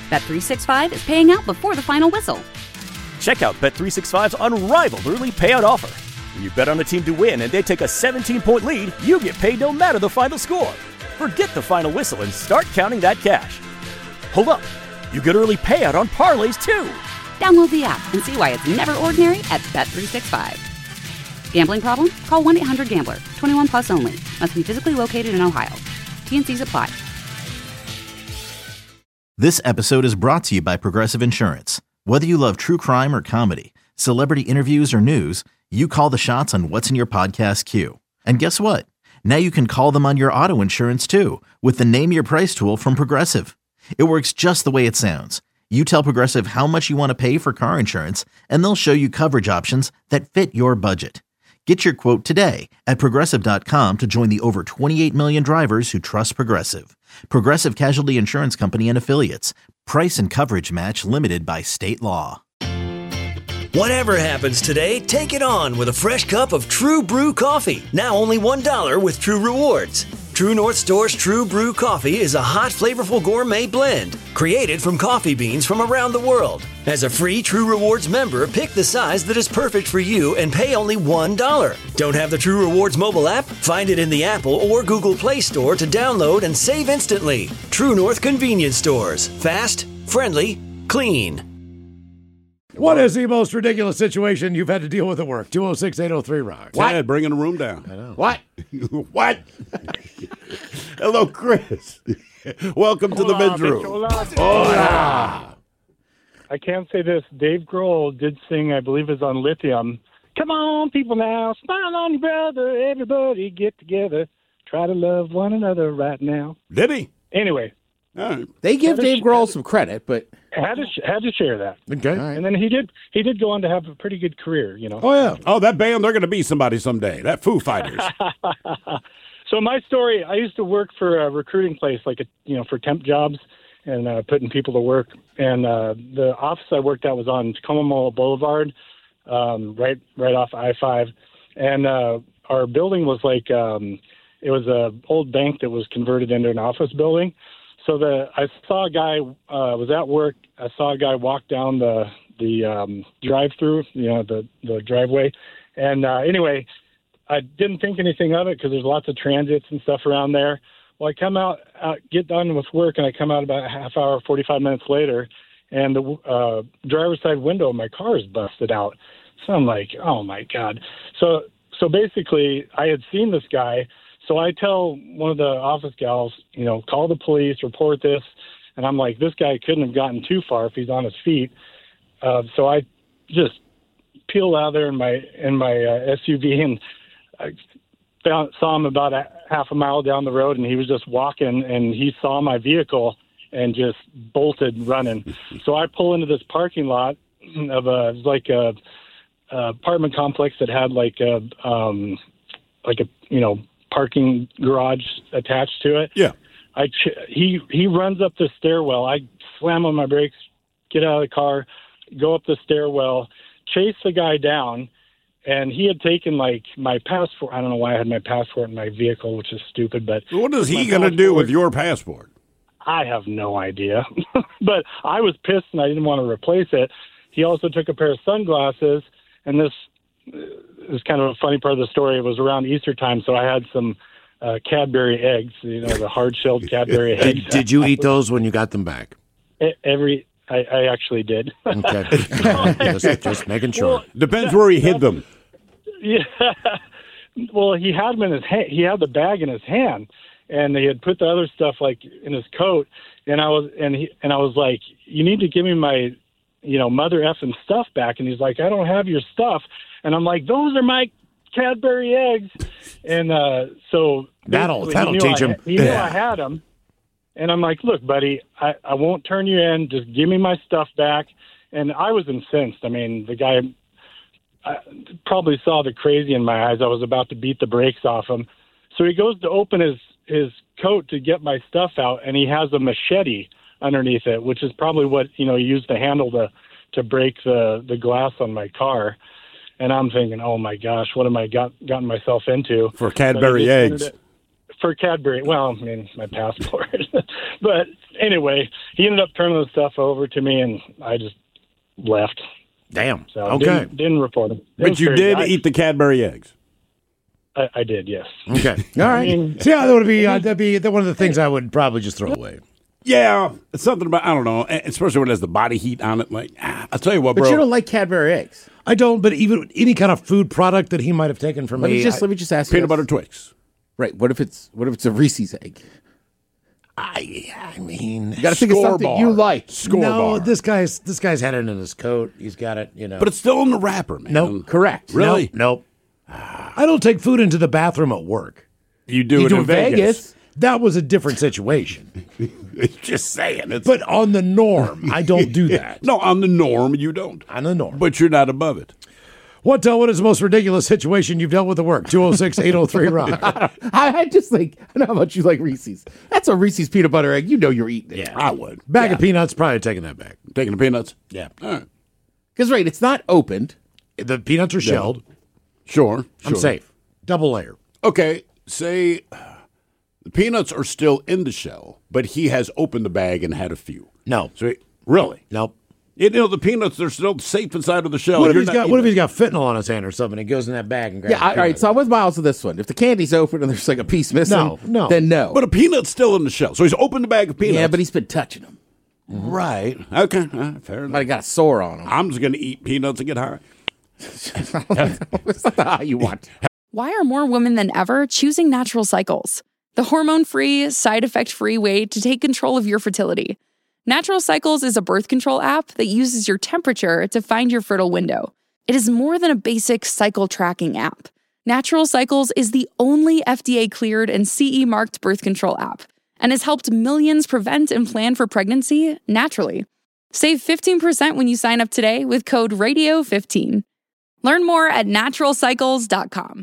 Bet365 is paying out before the final whistle. Check out Bet365's unrivaled early payout offer. When you bet on a team to win and they take a 17-point lead, you get paid no matter the final score. Forget the final whistle and start counting that cash. Hold up. You get early payout on parlays, too. Download the app and see why it's never ordinary at Bet365. Gambling problem? Call 1-800-GAMBLER. 21 plus only. Must be physically located in Ohio. T&Cs apply. This episode is brought to you by Progressive Insurance. Whether you love true crime or comedy, celebrity interviews or news, you call the shots on what's in your podcast queue. And guess what? Now you can call them on your auto insurance too with the Name Your Price tool from Progressive. It works just the way it sounds. You tell Progressive how much you want to pay for car insurance, and they'll show you coverage options that fit your budget. Get your quote today at Progressive.com to join the over 28 million drivers who trust Progressive. Progressive Casualty Insurance Company and Affiliates. Price and coverage match limited by state law. Whatever happens today, take it on with a fresh cup of True Brew coffee. Now only $1 with True Rewards. True North Store's True Brew coffee is a hot, flavorful gourmet blend created from coffee beans from around the world. As a free True Rewards member, pick the size that is perfect for you and pay only $1. Don't have the True Rewards mobile app? Find it in the Apple or Google Play Store to download and save instantly. True North Convenience Stores. Fast, friendly, clean. What is the most ridiculous situation you've had to deal with at work? 206-803-ROCK. Ted, bringing the room down. I know. What? What? Hello, Chris. Welcome to the men's room. Hola. I can't say this. Dave Grohl did sing, I believe it's on Lithium. Come on, people now. Smile on your brother. Everybody get together. Try to love one another right now. Did he? Anyway. All right. They give Dave Grohl some credit, but Had to share that. Okay. all right. And then he did go on to have a pretty good career, you know. Oh, yeah. Oh, that band, they're going to be somebody someday. That Foo Fighters. So my story, I used to work for a recruiting place, for temp jobs and putting people to work. And the office I worked at was on Tacoma Mall Boulevard, right off I-5. And our building was it was an old bank that was converted into an office building. So I saw a guy, was at work. I saw a guy walk down the drive-through, the driveway. And anyway, I didn't think anything of it because there's lots of transits and stuff around there. Well, I come out, get done with work, and I come out about a half hour, 45 minutes later, and the driver's side window of my car is busted out. So I'm like, oh, my God. So basically, I had seen this guy. So I tell one of the office gals, call the police, report this. And I'm like, this guy couldn't have gotten too far if he's on his feet. So I just peeled out of there in my SUV, and I saw him about a half a mile down the road, and he was just walking, and he saw my vehicle and just bolted running. So I pull into this parking lot of a apartment complex that had parking garage attached to it. Yeah. He runs up the stairwell. I slam on my brakes, get out of the car, go up the stairwell, chase the guy down, and he had taken my passport. I don't know why I had my passport in my vehicle, which is stupid. But what is he going to do with your passport? I have no idea. But I was pissed and I didn't want to replace it. He also took a pair of sunglasses, and this is kind of a funny part of the story. It was around Easter time, so I had some Cadbury eggs, the hard-shelled Cadbury eggs. Did you eat those when you got them back? I actually did. Okay. just making sure. Well, Depends where he hid them. Yeah. Well, he had them in his hand. He had the bag in his hand, and he had put the other stuff in his coat. And I was like, "You need to give me my, mother effing stuff back." And he's like, "I don't have your stuff." And I'm like, "Those are my Cadbury eggs." And so that'll teach him. He knew I had them. And I'm like, "Look, buddy, I won't turn you in. Just give me my stuff back." And I was incensed. I mean, the guy probably saw the crazy in my eyes. I was about to beat the brakes off him. So he goes to open his coat to get my stuff out, and he has a machete underneath it, which is probably what, he used the handle to break the glass on my car. And I'm thinking, oh, my gosh, what am I gotten myself into? For Cadbury eggs. for Cadbury. Well, I mean, my passport. But anyway, he ended up turning the stuff over to me, and I just left. Damn. So Okay. didn't report him. It But was you crazy. did eat the Cadbury eggs. I did, yes. Okay. All right. I mean, So, yeah, that would be one of the things I would probably just throw away. Yeah, it's something about, I don't know, especially when it has the body heat on it. Like, I'll tell you what, But bro. you don't like Cadbury eggs. I don't, but even any kind of food product that he might have taken from Let me. me just ask you. Peanut this. butter Twix. Right. What if it's a Reese's egg? I mean, You got to think of Skor something bar. you like. Skor no, bar. this guy's had it in his coat. He's got it, But it's still in the wrapper, man. Nope. Correct. Really? Nope. I don't take food into the bathroom at work. You do You it do in in Vegas. Vegas. That was a different situation. Just saying. It's, But on the norm, I don't do that. no, on the norm, you don't. On the norm. But you're not above it. What is the most ridiculous situation you've dealt with at work? 206-803-ROCK. I just think, I know how much you like Reese's. That's a Reese's peanut butter egg. You know you're eating it. Yeah. I would. Bag of peanuts, probably taking that back. Taking the peanuts? Yeah. All right. Because, right, it's not opened. The peanuts are shelled. Sure. I'm safe. Double layer. Okay, say the peanuts are still in the shell, but he has opened the bag and had a few. No. So really? Nope. The peanuts, they're still safe inside of the shell. What if You're he's got fentanyl on his hand or something? He goes in that bag and grabs Yeah, all right, so I'm with Miles with this one. If the candy's open and there's like a piece missing, No. then no. But a peanut's still in the shell. So he's opened the bag of peanuts. yeah, but he's been touching them. Right. Okay, fair enough. Might have got a sore on him. I'm just going to eat peanuts and get high. That's not how you want. Why are more women than ever choosing Natural Cycles? The hormone-free, side-effect-free way to take control of your fertility. Natural Cycles is a birth control app that uses your temperature to find your fertile window. It is more than a basic cycle tracking app. Natural Cycles is the only FDA-cleared and CE-marked birth control app and has helped millions prevent and plan for pregnancy naturally. Save 15% when you sign up today with code RADIO15. Learn more at naturalcycles.com.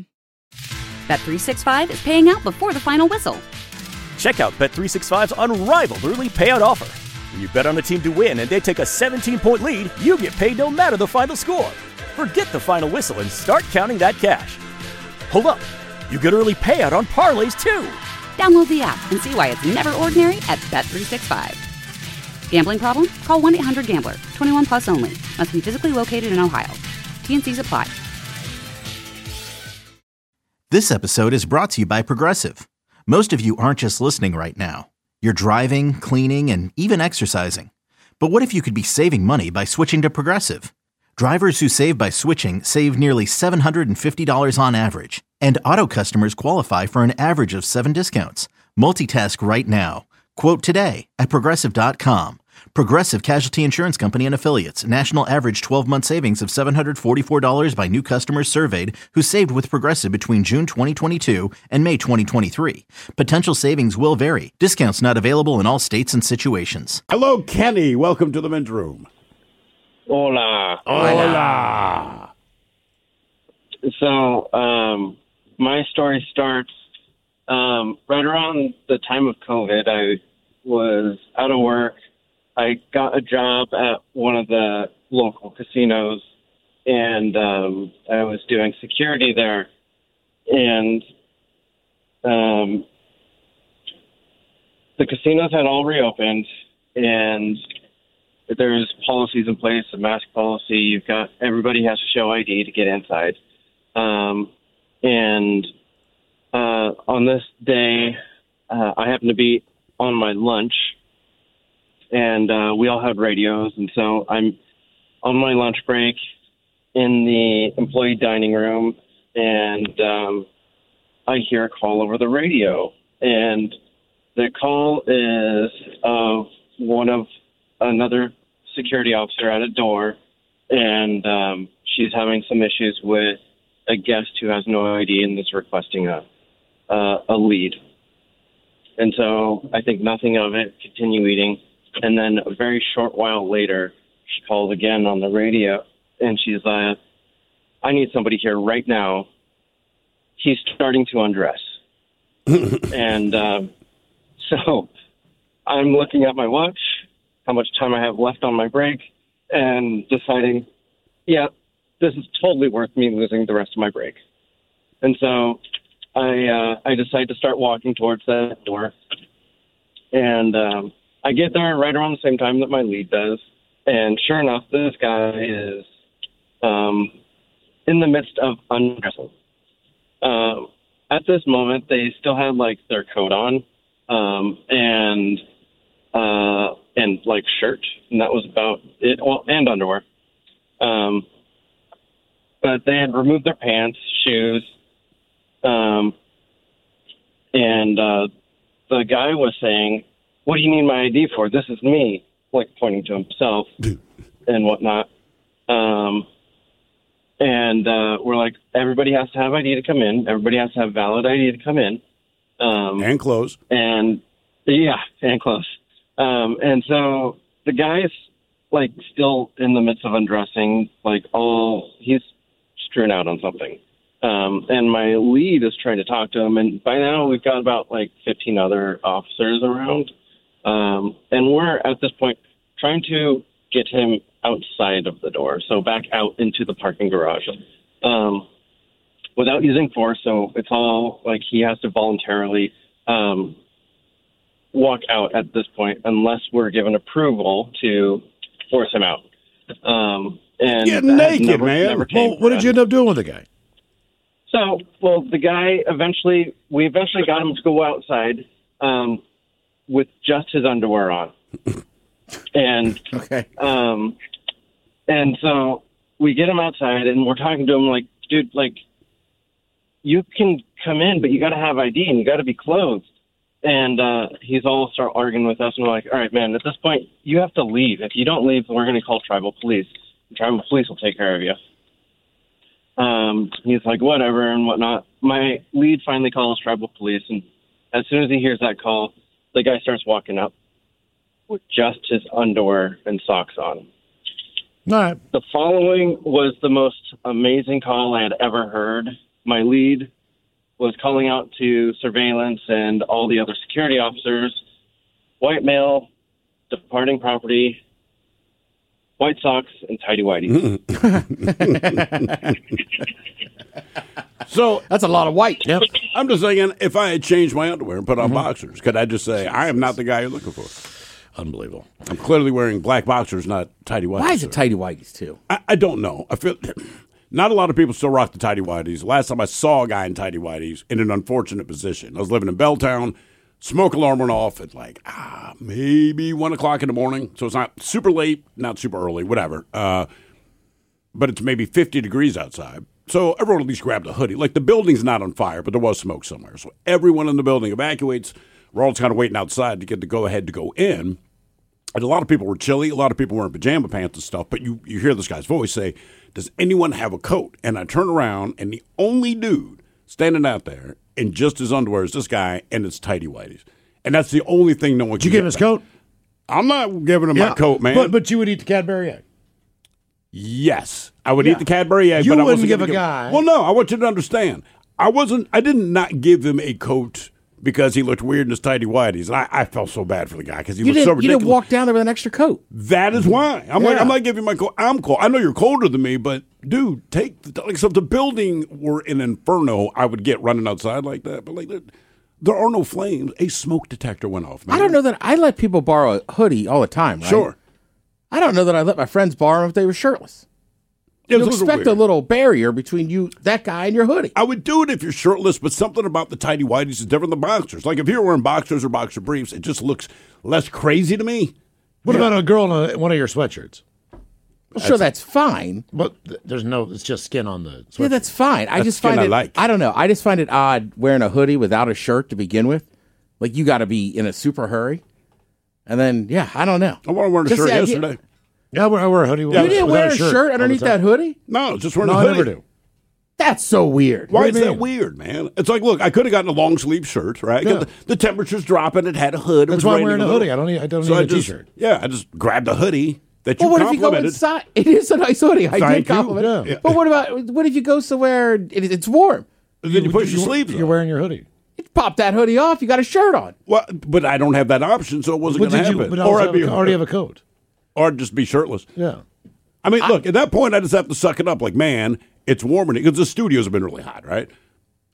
Bet365 is paying out before the final whistle. Check out Bet365's unrivaled early payout offer. When you bet on a team to win and they take a 17-point lead, you get paid no matter the final score. Forget the final whistle and start counting that cash. Hold up. You get early payout on parlays, too. Download the app and see why it's never ordinary at Bet365. Gambling problem? Call 1-800-GAMBLER. 21 plus only. Must be physically located in Ohio. T&Cs apply. This episode is brought to you by Progressive. Most of you aren't just listening right now. You're driving, cleaning, and even exercising. But what if you could be saving money by switching to Progressive? Drivers who save by switching save nearly $750 on average. And auto customers qualify for an average of 7 discounts. Multitask right now. Quote today at Progressive.com. Progressive Casualty Insurance Company and Affiliates. National average 12-month savings of $744 by new customers surveyed who saved with Progressive between June 2022 and May 2023. Potential savings will vary. Discounts not available in all states and situations. Hello, Kenny. Welcome to the men's room. Hola. Hola. So, my story starts right around the time of COVID. I was out of work. I got a job at one of the local casinos, and I was doing security there. And the casinos had all reopened, and there's policies in place, a mask policy. You've got everybody has to show ID to get inside. And on this day, I happened to be on my lunch, and we all had radios. And so I'm on my lunch break in the employee dining room, and I hear a call over the radio. And the call is of another security officer at a door, and she's having some issues with a guest who has no ID and is requesting a lead. And so I think nothing of it, continue eating. And then a very short while later, she called again on the radio, and she's like, I need somebody here right now. He's starting to undress. And so I'm looking at my watch, how much time I have left on my break, and deciding, yeah, this is totally worth me losing the rest of my break. And so I decide to start walking towards that door. And I get there right around the same time that my lead does. And sure enough, this guy is in the midst of undressing. At this moment, they still had, like, their coat on and like, shirt. And that was about it. Well, and underwear. But they had removed their pants, shoes, and the guy was saying, "What do you need my ID for? This is me," like pointing to himself and whatnot. And we're like, everybody has to have ID to come in. Everybody has to have valid ID to come in. And clothes. And clothes. And so the guy's like still in the midst of undressing, like he's strewn out on something. And my lead is trying to talk to him, and by now we've got about like 15 other officers around. And we're at this point trying to get him outside of the door, so back out into the parking garage, without using force. So it's all like he has to voluntarily walk out at this point, unless we're given approval to force him out. And get naked, man. Well, what did you end up doing with the guy? So, the guy we eventually got him to go outside with just his underwear on. And okay. And so we get him outside, and we're talking to him like, dude, like, you can come in, but you got to have ID and you got to be clothed. And he's all start arguing with us, and we're like, all right, man, at this point, you have to leave. If you don't leave, we're going to call tribal police. Tribal police will take care of you. He's like, whatever and whatnot. My lead finally calls tribal police, and as soon as he hears that call, the guy starts walking up with just his underwear and socks on. All right. The following was the most amazing call I had ever heard. My lead was calling out to surveillance and all the other security officers, white male, departing property, white socks, and tighty-whities. So that's a lot of white. Yep. I'm just saying, if I had changed my underwear and put on boxers, could I just say, I am not the guy you're looking for? Unbelievable. I'm clearly wearing black boxers, not tighty-whities. Why is it tighty-whities, too? I don't know. I feel not a lot of people still rock the tighty-whities. Last time I saw a guy in tighty-whities in an unfortunate position. I was living in Belltown. Smoke alarm went off at like maybe 1 o'clock in the morning. So it's not super late, not super early, whatever. But it's maybe 50 degrees outside. So everyone at least grabbed a hoodie. Like the building's not on fire, but there was smoke somewhere. So everyone in the building evacuates. We're all just kind of waiting outside to get the go-ahead to go in. And a lot of people were chilly. A lot of people were in pajama pants and stuff. But you hear this guy's voice say, does anyone have a coat? And I turn around, and the only dude standing out there in just his underwear is this guy, and it's tighty-whities. And that's the only thing no one can Did you give him his coat? I'm not giving him my coat, man. But you would eat the Cadbury egg. Yes. I would eat the Cadbury egg, You but I wouldn't wasn't give gonna a guy. Well, no, I want you to understand. I did not give him a coat because he looked weird in his tighty-whities. And I felt so bad for the guy because he looked so ridiculous. You didn't walk down there with an extra coat. That is why. I'm not giving my coat. I'm cold. I know you're colder than me, but dude, so if the building were an inferno, I would get running outside like that. But like there are no flames. A smoke detector went off, man. I don't know that I let people borrow a hoodie all the time, right? Sure. I don't know that I let my friends borrow them if they were shirtless. Yeah, you expect a little barrier between you, that guy, and your hoodie. I would do it if you're shirtless, but something about the tighty-whities is different than boxers. Like if you're wearing boxers or boxer briefs, it just looks less crazy to me. What about a girl in one of your sweatshirts? Well, sure, that's fine. But it's just skin on the sweatshirt. Yeah, that's fine. I just find it, I don't know. I just find it odd wearing a hoodie without a shirt to begin with. Like you got to be in a super hurry. And then, I don't know. I want to wear a shirt yesterday. Yeah, I wear a hoodie. You didn't wear a shirt underneath that hoodie? No, just wearing a hoodie. I never do. That's so weird. Why is that weird, man? It's like, look, I could have gotten a long sleeve shirt, right? Yeah. The temperature's dropping. It had a hood. That's why I'm wearing a hoodie. I don't need a t-shirt. Yeah, I just grabbed a hoodie that you what if complimented. you go inside? It is a nice hoodie. I did compliment it. Yeah. But what if you go somewhere, it's warm? Then you push your sleeves up. You're wearing your hoodie. Pop that hoodie off. You got a shirt on. Well, but I don't have that option, so it wasn't going to happen. But or I'd already have a coat. Or just be shirtless. Yeah. I mean, look, at that point, I just have to suck it up. Like, man, it's warmer because the studios have been really hot, right?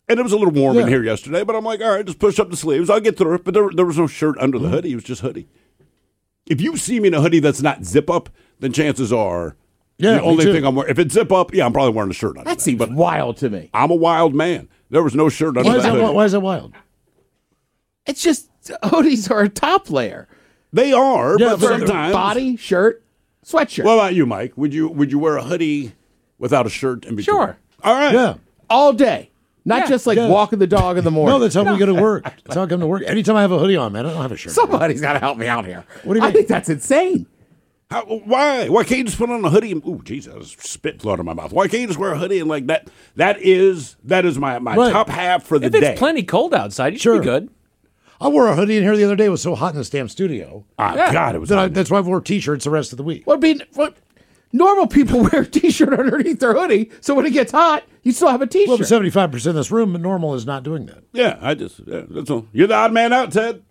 And it was a little warm in here yesterday, but I'm like, all right, just push up the sleeves. I'll get through it. But there was no shirt under the hoodie. It was just hoodie. If you see me in a hoodie that's not zip up, then chances are the only thing I'm wearing. If it's zip up, I'm probably wearing a shirt under that. Seems wild to me. I'm a wild man. There was no shirt under the hoodie. Why is that wild? It's just hoodies are a top layer. They are, but sometimes body, shirt, sweatshirt. What about you, Mike? Would you wear a hoodie without a shirt in between? Sure. All right. Yeah. All day. Not just like walking the dog in the morning. No, that's how we go to work. That's how I come to work. Anytime I have a hoodie on, man, I don't have a shirt. Somebody's got to help me out here. What do you mean? I think that's insane. Why? Why can't you just put on a hoodie? Ooh, Jesus, spit flew out of my mouth. Why can't you just wear a hoodie and like that? That is my top half for the day. If it's plenty cold outside, you should be good. I wore a hoodie in here the other day. It was so hot in the damn studio. God, it was hot. That's why I wore T-shirts the rest of the week. Normal people wear a T-shirt underneath their hoodie, so when it gets hot, you still have a T-shirt. Well, 75% of this room, normal is not doing that. Yeah, that's all. You're the odd man out, Ted.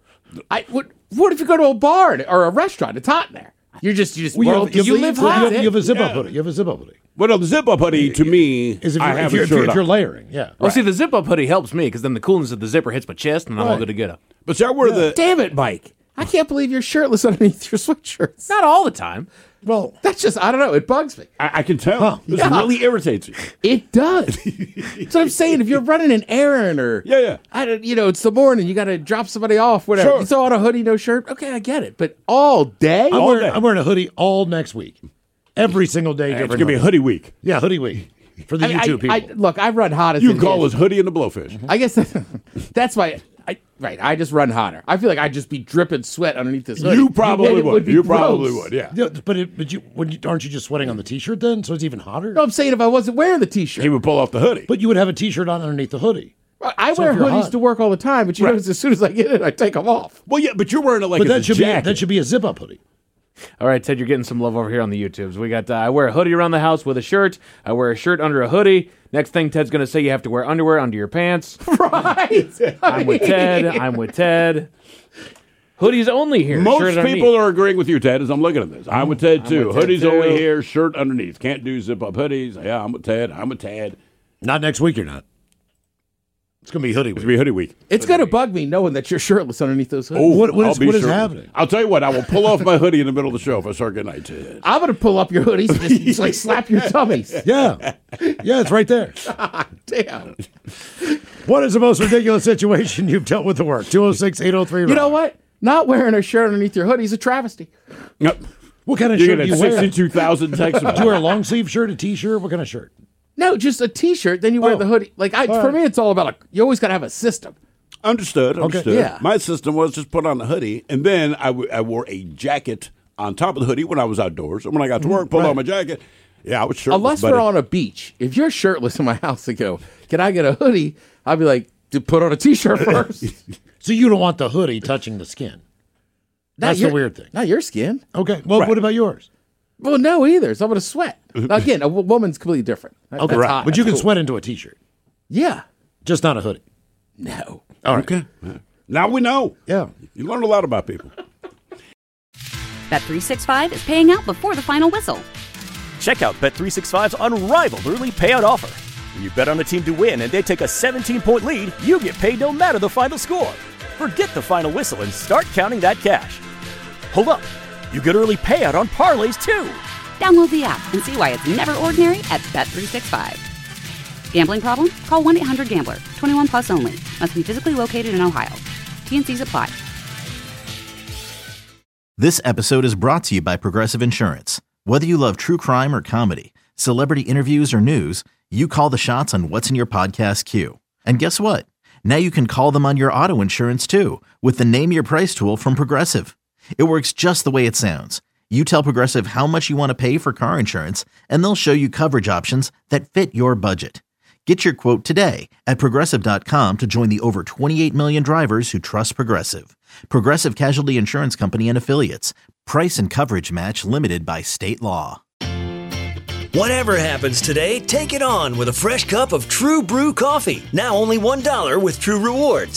What if you go to a bar or a restaurant? It's hot in there. You live hot. You have a zip-up hoodie. You have a zip-up hoodie. Well, no, the zip-up hoodie, to me, is if you're layering, yeah. Well, see, the zip-up hoodie helps me because then the coolness of the zipper hits my chest, and I'm all good to go. But see, I wear the... Damn it, Mike. I can't believe you're shirtless underneath your sweatshirts. Not all the time. Well, that's just, I don't know. It bugs me. I can tell. This really irritates you. It does. So I'm saying, if you're running an errand or, it's the morning, you got to drop somebody off, whatever. Sure. You throw on a hoodie, no shirt. Okay, I get it. But all day? I'm wearing a hoodie all next week. Every single day. It's going to be a hoodie week. Yeah, hoodie week. For the YouTube people. Look, I run hottest. You can call us Hoodie and the Blowfish. I guess that's why... I just run hotter. I feel like I'd just be dripping sweat underneath this hoodie. You probably would. You probably would, yeah. Aren't you just sweating on the T-shirt then? So it's even hotter? No, I'm saying if I wasn't wearing the T-shirt. He would pull off the hoodie. But you would have a T-shirt on underneath the hoodie. I wear hoodies to work all the time, but notice as soon as I get it, I take them off. Well, yeah, but you're wearing it like that jacket. should be a zip-up hoodie. All right, Ted, you're getting some love over here on the YouTubes. We got, I wear a hoodie around the house with a shirt. I wear a shirt under a hoodie. Next thing Ted's going to say, you have to wear underwear under your pants. Right. I'm with Ted. Hoodies only here. Most people are agreeing with you, Ted, as I'm looking at this. I'm with Ted, too. Hoodies only here, shirt underneath. Can't do zip-up hoodies. Yeah, I'm with Ted. Not next week, you're not. It's going to be hoodie week. It's going to be hoodie week. It's going to bug me knowing that you're shirtless underneath those hoodies. Oh, what is happening? I'll tell you what, I will pull off my hoodie in the middle of the show if I start getting night. I'm going to pull up your hoodies and just like slap your tummies. Yeah. Yeah, it's right there. Damn. What is the most ridiculous situation you've dealt with at work? 206-803. You know what? Not wearing a shirt underneath your hoodie is a travesty. Yep. What kind of shirt do you wear? 62,000 texts. Do you wear a long sleeve shirt, a T-shirt? What kind of shirt? No, just a T-shirt. Then you wear the hoodie. For me, it's all about you always got to have a system. Understood. Yeah. My system was just put on a hoodie, and then I wore a jacket on top of the hoodie when I was outdoors. And when I got to work, pulled on my jacket. Yeah, I was shirtless. Unless we're on a beach. If you're shirtless in my house and go, can I get a hoodie? I'd be like, put on a T-shirt first. So you don't want the hoodie touching the skin. That's the weird thing. Not your skin. Okay. Well, what about yours? Well, no, either. So I'm going to sweat. Now, again, a woman's completely different. Okay, right. But you can sweat into a T-shirt. Yeah. Just not a hoodie. No. All right. Okay. Now we know. Yeah. You learn a lot about people. Bet365 is paying out before the final whistle. Check out Bet365's unrivaled early payout offer. When you bet on a team to win and they take a 17-point lead, you get paid no matter the final score. Forget the final whistle and start counting that cash. Hold up. You get early payout on parlays, too. Download the app and see why it's never ordinary at Bet365. Gambling problem? Call 1-800-GAMBLER. 21 plus only. Must be physically located in Ohio. T&Cs apply. This episode is brought to you by Progressive Insurance. Whether you love true crime or comedy, celebrity interviews or news, you call the shots on what's in your podcast queue. And guess what? Now you can call them on your auto insurance, too, with the Name Your Price tool from Progressive. It works just the way it sounds. You tell Progressive how much you want to pay for car insurance, and they'll show you coverage options that fit your budget. Get your quote today at Progressive.com to join the over 28 million drivers who trust Progressive. Progressive Casualty Insurance Company and Affiliates. Price and coverage match limited by state law. Whatever happens today, take it on with a fresh cup of True Brew coffee. Now only $1 with True Rewards.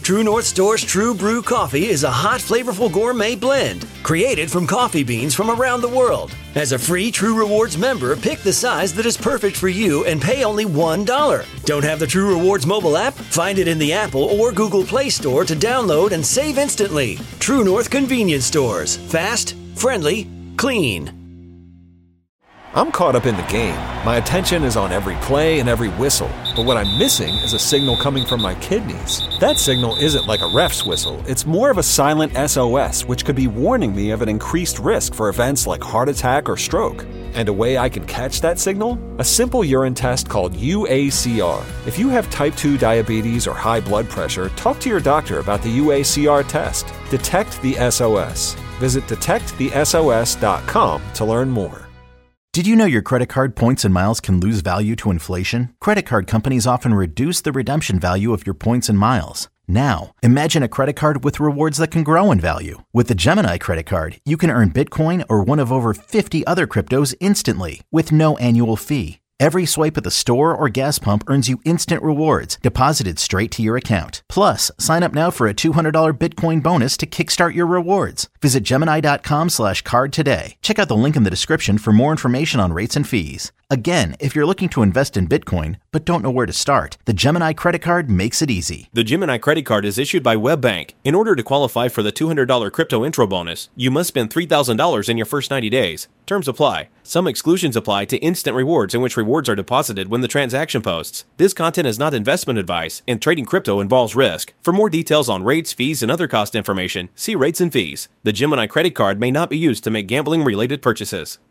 True North Store's True Brew Coffee is a hot, flavorful gourmet blend created from coffee beans from around the world. As a free True Rewards member, pick the size that is perfect for you and pay only $1. Don't have the True Rewards mobile app? Find it in the Apple or Google Play Store to download and save instantly. True North Convenience Stores. Fast, friendly, clean. I'm caught up in the game. My attention is on every play and every whistle. But what I'm missing is a signal coming from my kidneys. That signal isn't like a ref's whistle. It's more of a silent SOS, which could be warning me of an increased risk for events like heart attack or stroke. And a way I can catch that signal? A simple urine test called UACR. If you have type 2 diabetes or high blood pressure, talk to your doctor about the UACR test. Detect the SOS. Visit detectthesos.com to learn more. Did you know your credit card points and miles can lose value to inflation? Credit card companies often reduce the redemption value of your points and miles. Now, imagine a credit card with rewards that can grow in value. With the Gemini credit card, you can earn Bitcoin or one of over 50 other cryptos instantly with no annual fee. Every swipe at the store or gas pump earns you instant rewards deposited straight to your account. Plus, sign up now for a $200 Bitcoin bonus to kickstart your rewards. Visit Gemini.com/card today. Check out the link in the description for more information on rates and fees. Again, if you're looking to invest in Bitcoin but don't know where to start, the Gemini credit card makes it easy. The Gemini credit card is issued by WebBank. In order to qualify for the $200 crypto intro bonus, you must spend $3,000 in your first 90 days. Terms apply. Some exclusions apply to instant rewards in which rewards are deposited when the transaction posts. This content is not investment advice, and trading crypto involves risk. For more details on rates, fees, and other cost information, see rates and fees. The Gemini credit card may not be used to make gambling-related purchases.